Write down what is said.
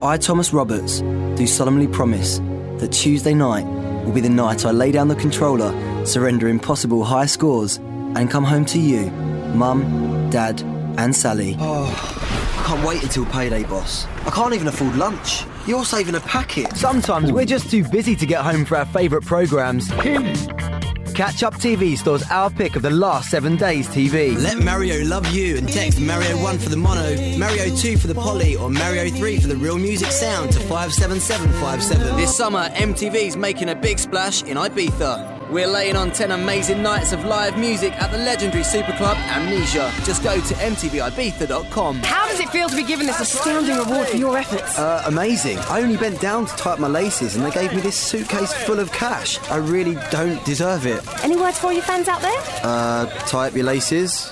I, Thomas Roberts, do solemnly promise that Tuesday night will be the night I lay down the controller, surrender impossible high scores, and come home to you, Mum, Dad, and Sally. Oh, I can't wait until payday, boss. I can't even afford lunch. You're saving a packet. Sometimes we're just too busy to get home for our favourite programmes. Catch Up TV stores our pick of the last 7 days TV. Let Mario love you and text Mario 1 for the mono, Mario 2 for the poly, or Mario 3 for the real music sound to 57757. This summer, MTV's making a big splash in Ibiza. We're laying on 10 amazing nights of live music at the legendary superclub Amnesia. Just go to mtvibiza.com. How does it feel to be given this astounding reward for your efforts? Amazing. I only bent down to tie up my laces and they gave me this suitcase full of cash. I really don't deserve it. Any words for your fans out there? Tie up your laces.